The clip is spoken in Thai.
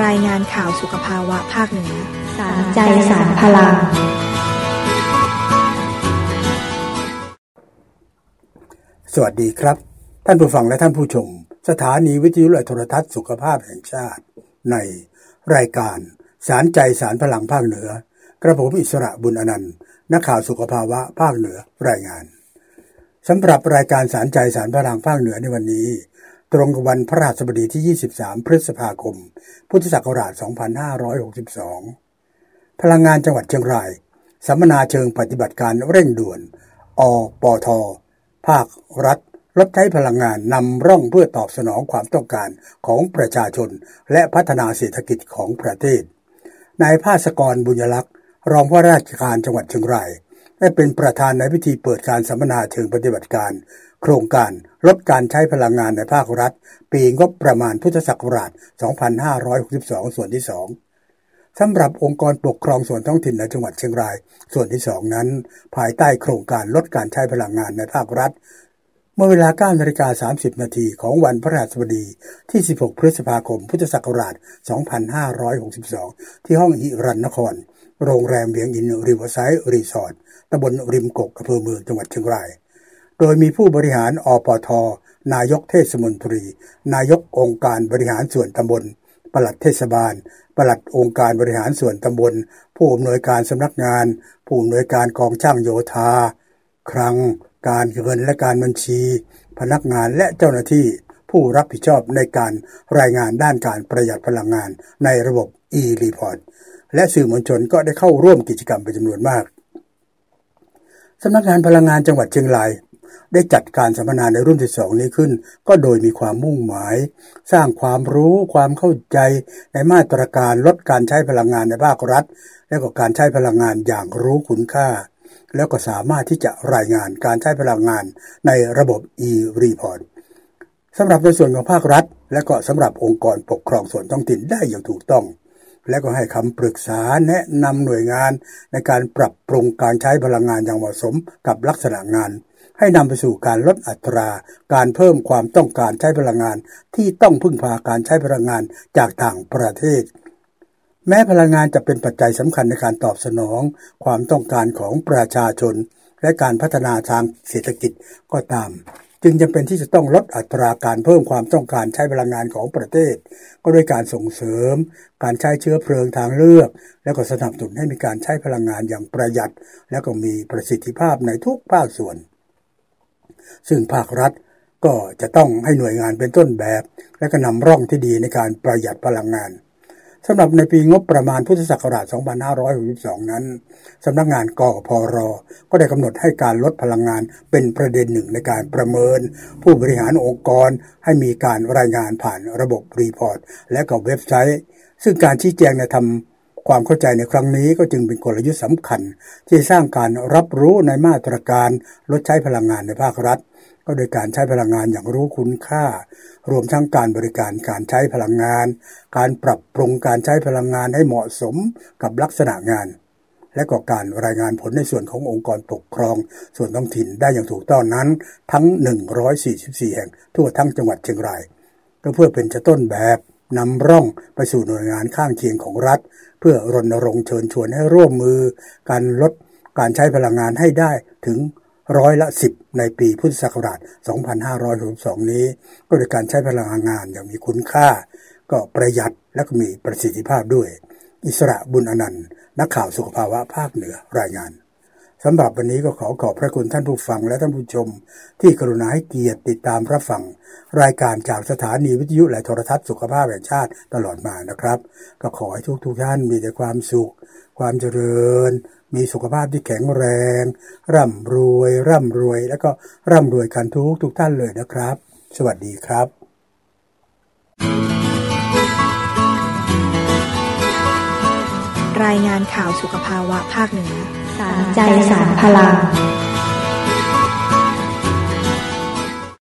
รายงานข่าวสุขภาวะภาคเหนือสารใจสารพลังสวัสดีครับท่านผู้ฟังและท่านผู้ชมสถานีวิทยุและโทรทัศน์สุขภาพแห่งชาติในรายการสารใจสารพลังภาคเหนือกระผมอิสระบุญอนันต์นักข่าวสุขภาวะภาคเหนือรายงานสำหรับรายการสารใจสารพลังภาคเหนือในวันนี้ตรงกับวันพฤหัสบดีที่23พฤษภาคมพุทธศักราช2562พลังงานจังหวัดเชียงรายสัมมนาเชิงปฏิบัติการเร่งด่วนอปท.ภาครัฐลดใช้พลังงานนำร่องเพื่อตอบสนองความต้องการของประชาชนและพัฒนาเศรษฐกิจของประเทศนายภาสกรบุญยลักษณ์รองผู้ว่าราชการจังหวัดเชียงรายได้เป็นประธานในพิธีเปิดการสัมมนาเชิงปฏิบัติการโครงการลดการใช้พลังงานในภาครัฐปีงบประมาณพุทธศักราช2562ส่วนที่2สำหรับองค์กรปกครองส่วนท้องถิ่นในจังหวัดเชียงรายส่วนที่2นั้นภายใต้โครงการลดการใช้พลังงานในภาครัฐเมื่อเวลา 9:30 น.ของวันพฤหัสบดีที่16พฤษภาคมพุทธศักราช2562ที่ห้องหิรัญนครโรงแรมเวียงอินริเวอร์ไซด์รีสอร์ทตำบลริมกกอำเภอเมืองจังหวัดเชียงรายโดยมีผู้บริหารอปท.นายกเทศมนตรีนายกองค์การบริหารส่วนตำบลปลัดเทศบาลปลัดองค์การบริหารส่วนตำบลผู้อำนวยการสำนักงานผู้อำนวยการกองช่างโยธาคลังการเงินและการบัญชีพนักงานและเจ้าหน้าที่ผู้รับผิดชอบในการรายงานด้านการประหยัดพลังงานในระบบ e-report และสื่อมวลชนก็ได้เข้าร่วมกิจกรรมเป็นจำนวนมากสำนักงานพลังงานจังหวัดเชียงรายได้จัดการสัมมนาในรุ่นที่2นี้ขึ้นก็โดยมีความมุ่งหมายสร้างความรู้ความเข้าใจในมาตรการลดการใช้พลังงานในภาครัฐและก็การใช้พลังงานอย่างรู้คุณค่าแล้วก็สามารถที่จะรายงานการใช้พลังงานในระบบ e-report สำหรับในส่วนของภาครัฐและก็สำหรับองค์กรปกครองส่วนท้องถิ่นได้อย่างถูกต้องและก็ให้คำปรึกษาแนะนำหน่วยงานในการปรับปรุงการใช้พลังงานอย่างเหมาะสมกับลักษณะงานให้นำไปสู่การลดอัตราการเพิ่มความต้องการใช้พลังงานที่ต้องพึ่งพาการใช้พลังงานจากต่างประเทศแม้พลังงานจะเป็นปัจจัยสำคัญในการตอบสนองความต้องการของประชาชนและการพัฒนาทางเศรษฐกิจก็ตามจึงจำเป็นที่จะต้องลดอัตราการเพิ่มความต้องการใช้พลังงานของประเทศก็ด้วยการส่งเสริมการใช้เชื้อเพลิงทางเลือกและก็สนับสนุนให้มีการใช้พลังงานอย่างประหยัดและก็มีประสิทธิภาพในทุกภาคส่วนซึ่งภาครัฐก็จะต้องให้หน่วยงานเป็นต้นแบบและก็นำร่องที่ดีในการประหยัดพลังงานสำหรับในปีงบประมาณพุทธศักราช2562นั้นสำนักงานกพร.ก็ได้กำหนดให้การลดพลังงานเป็นประเด็นหนึ่งในการประเมินผู้บริหารองค์กรให้มีการรายงานผ่านระบบรีพอร์ตและก็เว็บไซต์ซึ่งการชี้แจงในทำความเข้าใจในครั้งนี้ก็จึงเป็นกลยุทธ์สำคัญที่สร้างการรับรู้ในมาตรการลดใช้พลังงานในภาครัฐก็โดยการใช้พลังงานอย่างรู้คุณค่ารวมทั้งการบริการการใช้พลังงานการปรับปรุงการใช้พลังงานให้เหมาะสมกับลักษณะงานและก็การรายงานผลในส่วนขององค์กรปกครองส่วนท้องถิ่นได้อย่างถูกต้องนั้นทั้ง144แห่งทั่วทั้งจังหวัดเชียงรายก็เพื่อเป็นต้นแบบนำร่องไปสู่หน่วยงานข้างเคียงของรัฐเพื่อรณรงค์เชิญชวนให้ร่วมมือการลดการใช้พลังงานให้ได้ถึง10%ในปีพุทธศักราช2562นี้ก็โดยการใช้พลังงานอย่างมีคุณค่าก็ประหยัดและก็มีประสิทธิภาพด้วยอิสระบุญอนันต์นักข่าวสุขภาวะภาคเหนือรายงานสำหรับวันนี้ก็ขอบพระคุณท่านผู้ฟังและท่านผู้ชมที่กรุณาให้เกียรติติดตามรับฟังรายการจากสถานีวิทยุและโทรทัศน์สุขภาพแห่งชาติตลอดมานะครับก็ขอให้ทุกท่านมีแต่ความสุขความเจริญมีสุขภาพที่แข็งแรงร่ำรวยแล้วก็ร่ำรวยกันทุกท่านเลยนะครับสวัสดีครับรายงานข่าวสุขภาวะภาคเหนือสารใจสารพลัง